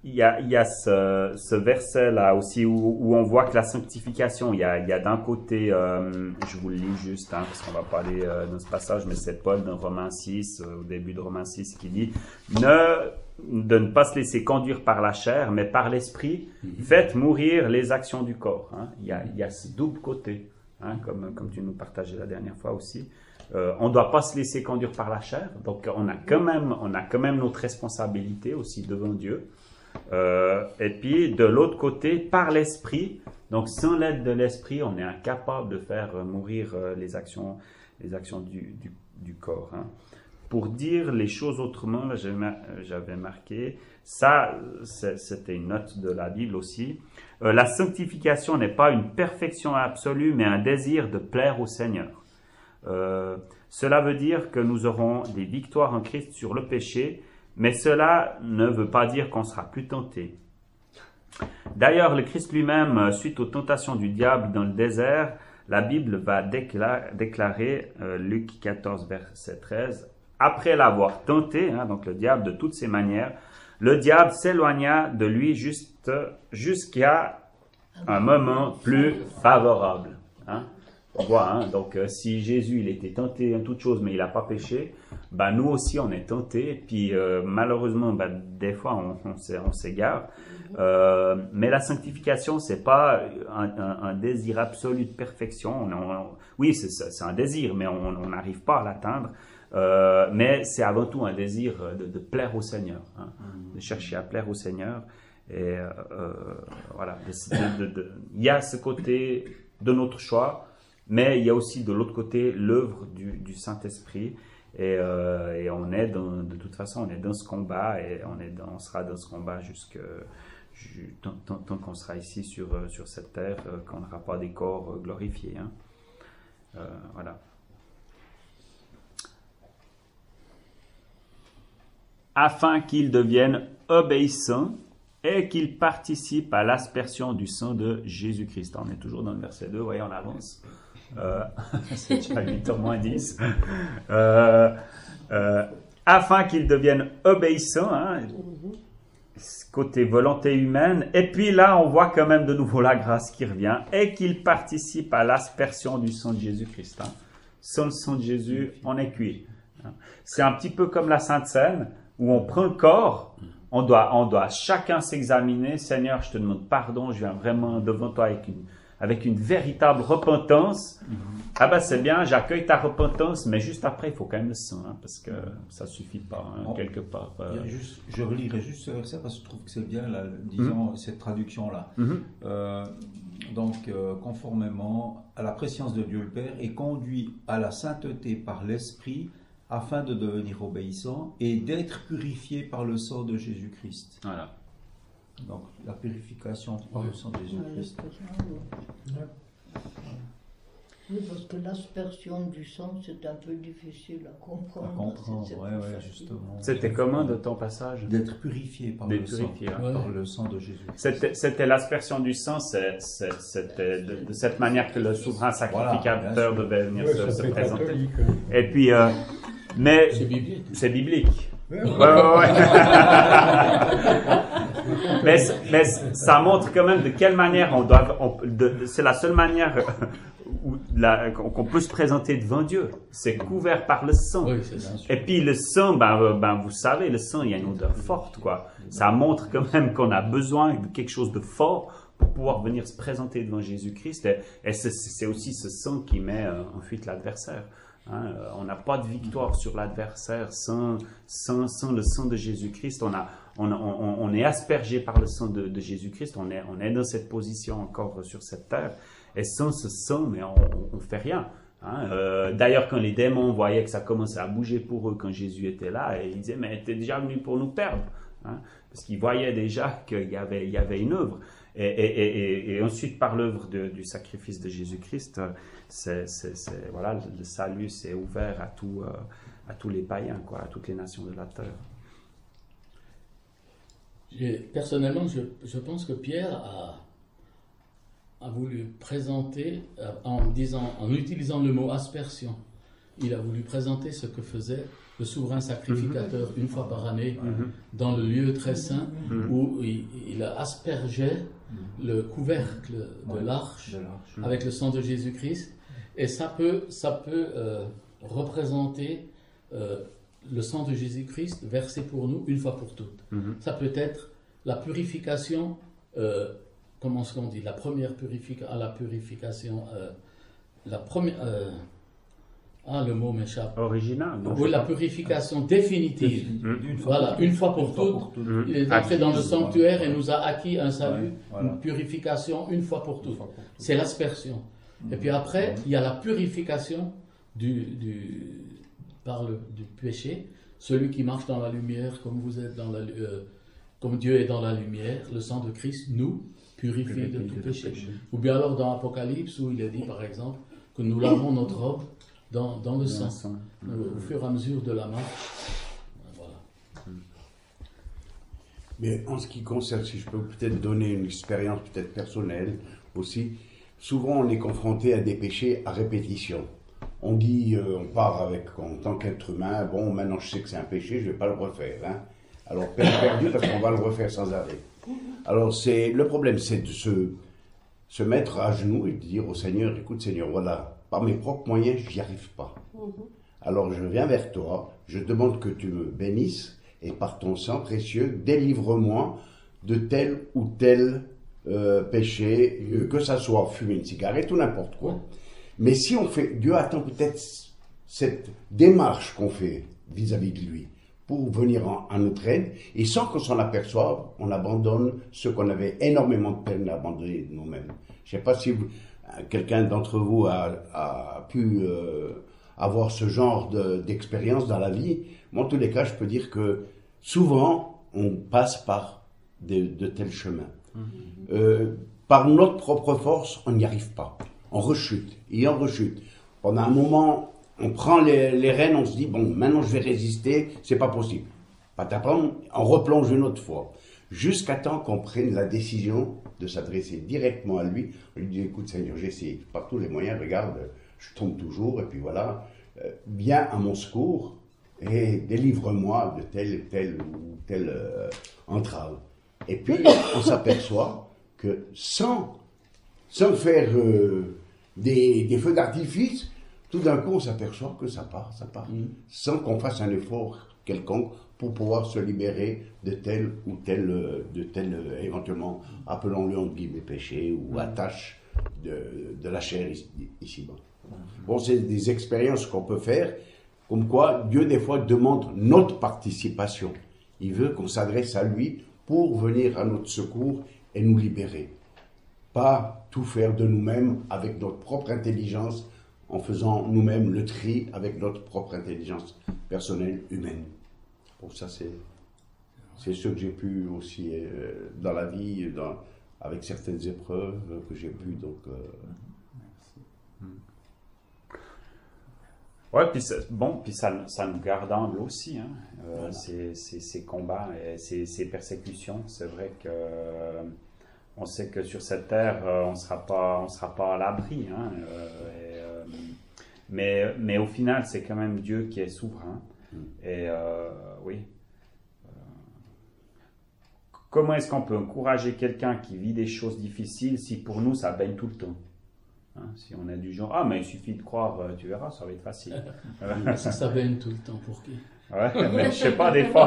A: il y a ce verset-là aussi où on voit que la sanctification, il y a d'un côté, je vous le lis juste, parce qu'on va pas aller dans ce passage, mais c'est Paul dans Romains 6, au début de Romains 6, qui dit de ne pas se laisser conduire par la chair, mais par l'esprit, faites mourir les actions du corps. Il y a ce double côté, comme tu nous partageais la dernière fois aussi. On ne doit pas se laisser conduire par la chair, donc on a quand même notre responsabilité aussi devant Dieu. Et puis de l'autre côté, par l'esprit, donc sans l'aide de l'esprit, on est incapable de faire mourir les actions du corps. Pour dire les choses autrement, là, j'avais marqué, ça c'était une note de la Bible aussi, la sanctification n'est pas une perfection absolue, mais un désir de plaire au Seigneur. Cela veut dire que nous aurons des victoires en Christ sur le péché, mais cela ne veut pas dire qu'on sera plus tenté. D'ailleurs, le Christ lui-même, suite aux tentations du diable dans le désert, la Bible va déclarer, Luc 14, verset 13, après l'avoir tenté, donc le diable de toutes ses manières, le diable s'éloigna de lui jusqu'à un moment plus favorable. On voit, donc si Jésus il était tenté en toutes choses mais il n'a pas péché, nous aussi on est tentés, et puis malheureusement des fois on s'égare, mais la sanctification c'est pas un désir absolu de perfection, oui c'est un désir mais on n'arrive pas à l'atteindre, mais c'est avant tout un désir de plaire au Seigneur, de chercher à plaire au Seigneur, et voilà, il y a ce côté de notre choix, mais il y a aussi de l'autre côté l'œuvre du Saint-Esprit, et on est de toute façon on est dans ce combat, et on sera dans ce combat tant qu'on sera ici sur cette terre, qu'on n'aura pas des corps glorifiés. Voilà. Afin qu'ils deviennent obéissants et qu'ils participent à l'aspersion du sang de Jésus-Christ. On est toujours dans le verset 2, vous voyez, on avance. C'est déjà 8h moins 10. Afin qu'ils deviennent obéissants, côté volonté humaine, et puis là on voit quand même de nouveau la grâce qui revient, et qu'ils participent à l'aspersion du sang de Jésus-Christ. Sans le sang de Jésus, on est cuit. C'est un petit peu comme la Sainte Seine, où on prend le corps, on doit chacun s'examiner. Seigneur, je te demande pardon, je viens vraiment devant toi avec une véritable repentance. C'est bien, j'accueille ta repentance, mais juste après, il faut quand même le sang, parce que ça ne suffit pas, quelque part.
E: Je relirai juste ce verset parce que je trouve que c'est bien, disons, cette traduction-là. Donc, conformément à la préscience de Dieu le Père, est conduit à la sainteté par l'Esprit, afin de devenir obéissant et d'être purifié par le sang de Jésus-Christ.
A: Voilà.
E: Donc, la purification par le sang de Jésus-Christ.
D: Oui, parce que l'aspersion du sang, c'est un peu difficile à comprendre.
E: Justement.
A: C'était comment de ton passage?
E: D'être purifié par le sang de Jésus.
A: C'était l'aspersion du sang, c'était de cette manière que le souverain sacrificateur devait venir se présenter.
G: Catholique.
A: Et puis, mais c'est biblique. Mais ça montre quand même de quelle manière c'est la seule manière qu'on peut se présenter devant Dieu. C'est couvert par le sang.
B: Oui, c'est ça.
A: Et puis le sang, vous savez, le sang, il y a une odeur forte, quoi. Ça montre quand même qu'on a besoin de quelque chose de fort pour pouvoir venir se présenter devant Jésus-Christ. Et c'est aussi ce sang qui met en fuite l'adversaire. On n'a pas de victoire sur l'adversaire sans le sang de Jésus-Christ. On est aspergé par le sang de Jésus-Christ. On est dans cette position encore sur cette terre. Et sans ce sang, mais on fait rien. D'ailleurs, quand les démons voyaient que ça commençait à bouger pour eux quand Jésus était là, et ils disaient, mais t'es déjà venu pour nous perdre. Parce qu'ils voyaient déjà qu'il y avait une œuvre. Et ensuite, par l'œuvre du sacrifice de Jésus-Christ, voilà, le salut s'est ouvert à tous les païens, à toutes les nations de la terre.
B: Personnellement, je pense que Pierre a voulu présenter en utilisant le mot aspersion. il a voulu présenter ce que faisait le souverain sacrificateur une fois par année dans le lieu très saint où il aspergeait le couvercle de l'arche avec le sang de Jésus-Christ. Et ça peut représenter le sang de Jésus-Christ versé pour nous une fois pour toutes. Ça peut être la purification, comment est-ce qu'on dit, la première purification, la première... le mot m'échappe.
A: Original.
B: Oui, la purification définitive. Voilà, une fois pour toutes. Il est entré dans le sanctuaire et nous a acquis un salut, une purification une fois pour toutes. C'est l'aspersion. Et puis après, il y a la purification du péché. Celui qui marche dans la lumière, comme vous êtes comme Dieu est dans la lumière, le sang de Christ nous purifie de tout péché. Ou bien alors dans Apocalypse où il est dit par exemple que nous lavons notre robe dans le sang, au fur et à mesure de la marche. Voilà.
F: Mais en ce qui concerne, si je peux peut-être donner une expérience peut-être personnelle aussi, souvent on est confronté à des péchés à répétition. On dit, on part en tant qu'être humain, bon, maintenant je sais que c'est un péché, je ne vais pas le refaire. Hein. Alors, perdu parce qu'on va le refaire sans arrêt. Alors, le problème, c'est de se mettre à genoux et de dire au Seigneur, écoute Seigneur, voilà, par mes propres moyens, je n'y arrive pas. Alors, je viens vers toi, je demande que tu me bénisses et par ton sang précieux, délivre-moi de tel ou tel péché, que ça soit fumer une cigarette ou n'importe quoi. Mais si on fait, Dieu attend peut-être cette démarche qu'on fait vis-à-vis de lui pour venir à notre aide, et sans qu'on s'en aperçoive, on abandonne ce qu'on avait énormément de peine à abandonner de nous-mêmes. Je ne sais pas si quelqu'un d'entre vous a pu avoir ce genre d'expérience dans la vie. Moi, en tous les cas, je peux dire que souvent, on passe par de tels chemins. Par notre propre force, on n'y arrive pas. On rechute, et on rechute. Pendant un moment, on prend les rênes, on se dit, bon, maintenant je vais résister, c'est pas possible. Patapam, on replonge une autre fois. Jusqu'à temps qu'on prenne la décision de s'adresser directement à lui. On lui dit, écoute Seigneur, j'essaie par tous les moyens, regarde, je tombe toujours, et puis voilà, viens à mon secours et délivre-moi de telle ou telle entrave. Et puis, on s'aperçoit que sans faire des feux d'artifice, tout d'un coup, on s'aperçoit que ça part, sans qu'on fasse un effort quelconque pour pouvoir se libérer de tel ou tel, éventuellement, appelons-le entre guillemets péché ou attache de la chair ici-bas. Bon, c'est des expériences qu'on peut faire, comme quoi Dieu, des fois, demande notre participation. Il veut qu'on s'adresse à lui pour venir à notre secours et nous libérer. Pas tout faire de nous-mêmes avec notre propre intelligence, en faisant nous-mêmes le tri avec notre propre intelligence personnelle humaine. Bon, ça c'est ce que j'ai pu aussi dans la vie, avec certaines épreuves que j'ai pu donc.
A: Ouais, puis ça nous garde humble aussi, hein. Voilà. Ces combats et ces persécutions. C'est vrai que on sait que sur cette terre, on sera pas à l'abri, hein. Mais au final, c'est quand même Dieu qui est souverain. Et oui. Comment est-ce qu'on peut encourager quelqu'un qui vit des choses difficiles si pour nous ça baigne tout le temps, hein? Si on est du genre, mais il suffit de croire, tu verras, ça va être facile.
B: Ça baigne tout le temps pour qui?
A: Ouais, mais je sais pas, des fois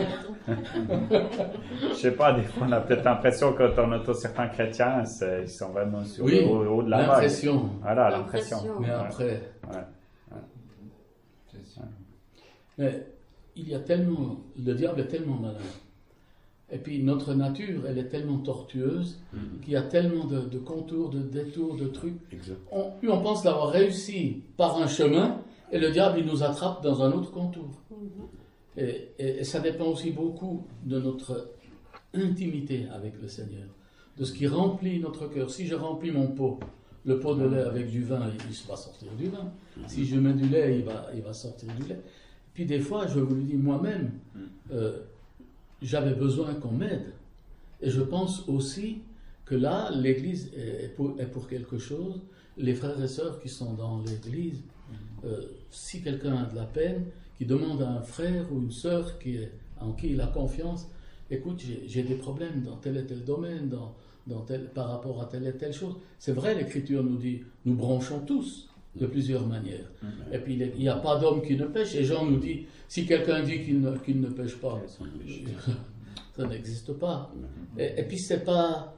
A: on a peut-être l'impression que quand on entend certains chrétiens, ils sont vraiment sur le haut de la vague.
B: L'impression.
A: Voilà, l'impression.
B: Mais après.
H: C'est sûr.
B: Mais le diable est tellement malin. Et puis notre nature, elle est tellement tortueuse qu'il y a tellement de contours, de détours, de trucs. On pense l'avoir réussi par un chemin, et le diable, il nous attrape dans un autre contour. Et ça dépend aussi beaucoup de notre intimité avec le Seigneur, de ce qui remplit notre cœur. Si je remplis mon pot, le pot de lait avec du vin, il va sortir du vin. Si je mets du lait, il va sortir du lait. Puis des fois, je vous le dis moi-même, j'avais besoin qu'on m'aide. Et je pense aussi que là, l'Église est pour quelque chose. Les frères et sœurs qui sont dans l'Église, si quelqu'un a de la peine, qui demande à un frère ou une sœur en qui il a confiance, écoute, j'ai des problèmes dans tel et tel domaine, par rapport à telle et telle chose. C'est vrai, l'Écriture nous dit, nous branchons tous de plusieurs manières. Et puis, il n'y a pas d'homme qui ne pêche. Et Jean nous dit, si quelqu'un dit qu'il ne pêche pas, ça n'existe pas. Et puis, c'est pas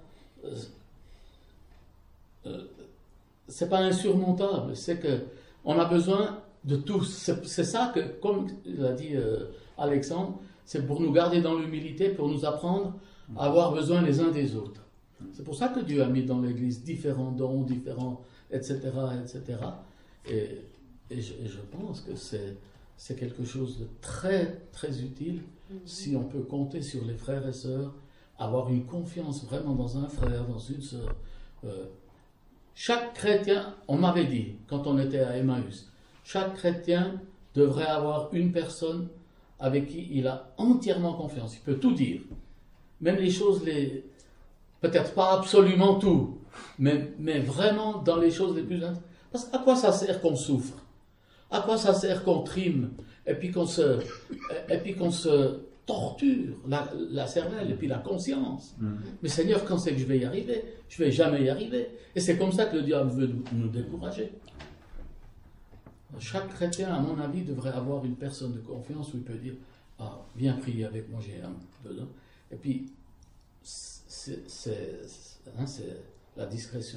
B: insurmontable. C'est que on a besoin de tous. C'est ça que, comme l'a dit Alexandre, c'est pour nous garder dans l'humilité, pour nous apprendre à avoir besoin les uns des autres. C'est pour ça que Dieu a mis dans l'Église différents dons, etc., etc. Et je pense que c'est quelque chose de très, très utile si on peut compter sur les frères et sœurs, avoir une confiance vraiment dans un frère, dans une sœur. Chaque chrétien, on m'avait dit, quand on était à Emmaüs, chaque chrétien devrait avoir une personne avec qui il a entièrement confiance. Il peut tout dire. Même les choses, peut-être pas absolument tout, mais vraiment dans les choses les plus intimes. Parce qu'à quoi ça sert qu'on souffre? À quoi ça sert qu'on trime? Et puis qu'on se torture la cervelle et puis la conscience. Mais Seigneur, quand c'est que je vais y arriver? Je ne vais jamais y arriver. Et c'est comme ça que le diable veut nous décourager. Chaque chrétien, à mon avis, devrait avoir une personne de confiance où il peut dire « Ah, viens prier avec moi, j'ai un besoin. » Et puis, c'est la discrétion.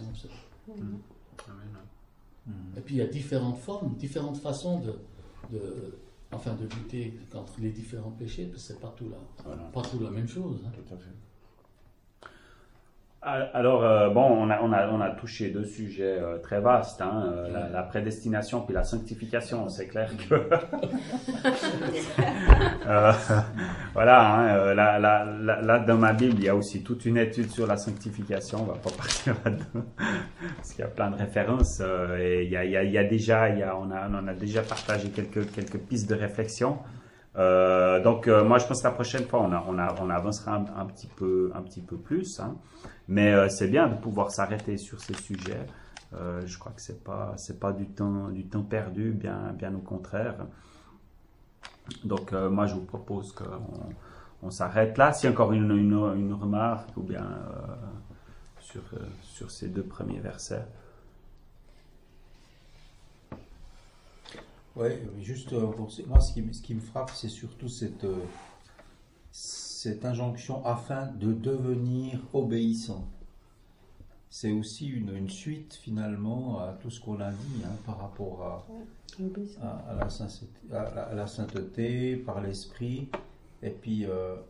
B: Et puis, il y a différentes formes, différentes façons de lutter contre les différents péchés, parce que c'est pas tout la même chose.
A: Tout à fait. Alors, bon, on a touché deux sujets très vastes, la prédestination puis la sanctification. C'est clair que voilà, là dans ma Bible, il y a aussi toute une étude sur la sanctification. On va pas partir là-dedans parce qu'il y a plein de références et on en a déjà partagé quelques pistes de réflexion. Donc moi je pense que la prochaine fois on avancera un petit peu plus, mais c'est bien de pouvoir s'arrêter sur ces sujets. Je crois que c'est pas du temps perdu, bien au contraire. Donc moi je vous propose qu'on s'arrête là. S'il y a encore une remarque ou bien sur ces deux premiers versets.
E: Oui, juste moi, ce qui me frappe, c'est surtout cette injonction afin de devenir obéissant. C'est aussi une suite finalement à tout ce qu'on a dit par rapport à la sainteté, par l'esprit, et puis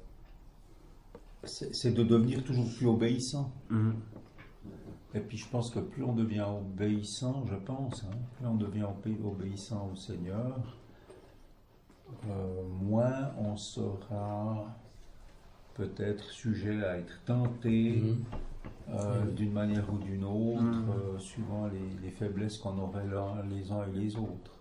E: c'est de devenir toujours plus obéissant. Et puis je pense que plus on devient obéissant, plus on devient obéissant au Seigneur, moins on sera peut-être sujet à être tenté d'une manière ou d'une autre, suivant les faiblesses qu'on aurait les uns et les autres.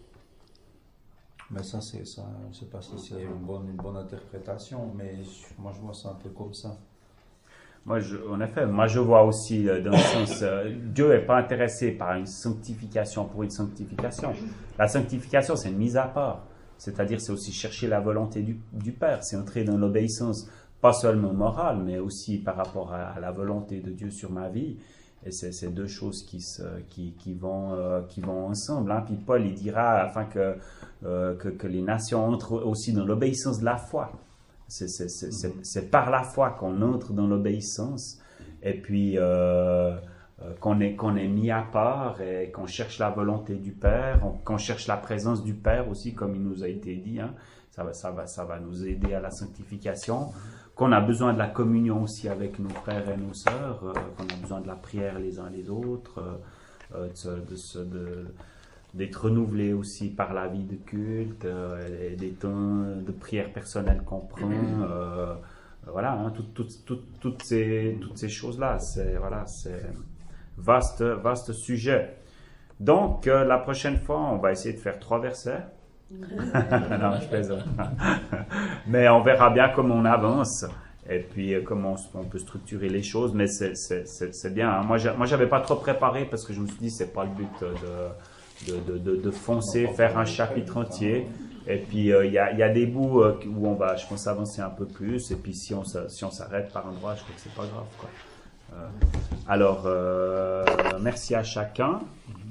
E: Mais ça, je ne sais pas si c'est une bonne interprétation, mais moi je vois ça un peu comme ça.
A: En effet, je vois aussi dans le sens, Dieu n'est pas intéressé par une sanctification pour une sanctification. La sanctification, c'est une mise à part. C'est-à-dire, c'est aussi chercher la volonté du Père. C'est entrer dans l'obéissance, pas seulement morale, mais aussi par rapport à la volonté de Dieu sur ma vie. Et c'est deux choses qui vont ensemble. Puis Paul, il dira, afin que les nations entrent aussi dans l'obéissance de la foi. C'est par la foi qu'on entre dans l'obéissance et puis qu'on est mis à part et qu'on cherche la volonté du Père, qu'on cherche la présence du Père aussi, comme il nous a été dit. Ça va nous aider à la sanctification, qu'on a besoin de la communion aussi avec nos frères et nos sœurs, qu'on a besoin de la prière les uns les autres, d'être renouvelé aussi par la vie de culte, et des temps de prière personnelle qu'on prend, voilà, toutes ces choses-là, c'est vaste sujet. Donc la prochaine fois, on va essayer de faire 3 versets. Non, je plaisante. Mais on verra bien comment on avance. et puis comment on peut structurer les choses, mais c'est bien. Hein. Moi, j'avais pas trop préparé parce que je me suis dit, c'est pas le but de foncer, faire un chapitre entier. Et puis, il y a des bouts où on va, je pense, avancer un peu plus. Et puis, si on s'arrête par endroit, je crois que c'est pas grave, quoi. Alors, merci à chacun.